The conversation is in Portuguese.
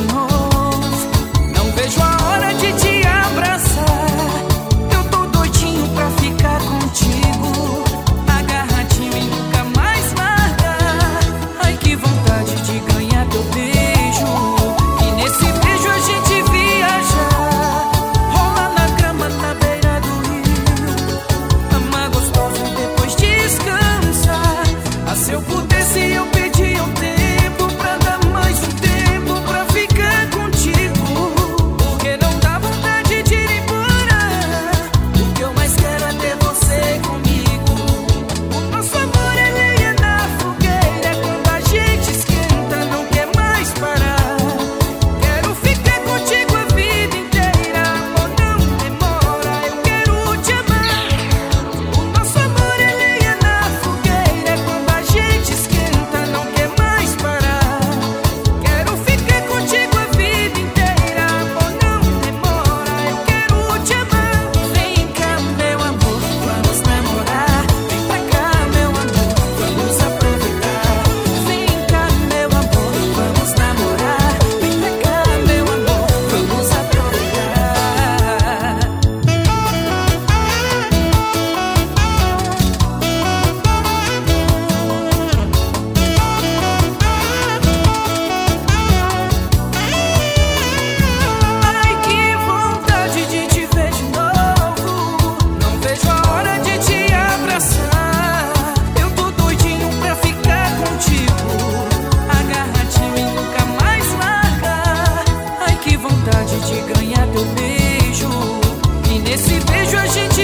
novo. Não vejo a hora de te abraçar. Eu tô doidinho pra ficar contigo, agarradinho e nunca mais largar. Ai, que vontade de ganhar teu beijo, e nesse beijo a gente viajar, rolar na grama na beira do rio, amar gostoso e depois descansar. Ah, se eu pudesse eu pedia um tempo pra dar mais um tempo pra ficar contigo, porque não dá vontade de ir embora. O que eu mais quero é ter você comigo. O nosso amor é lenha na fogueira, quando a gente esquenta não quer mais parar. Quero ficar contigo a vida inteira, amor, não demora, eu quero te amar. O nosso amor é lenha na fogueira, quando a gente esquenta não quer mais parar. Quero ficar contigo a vida inteira, amor, não demora, eu quero te amar. Vem cá, meu amor, vamos namorar. Vem pra cá, meu amor, vamos aproveitar. Vem cá, meu amor, vamos namorar. Vem pra cá, meu amor, vamos aproveitar. Ai, que vontade de te ver de novo. Não vejo a hora de te abraçar. Eu tô doidinho pra ficar contigo, agarradinho e nunca mais largar. Ai, que vontade de ganhar teu beijo, e nesse beijo a gente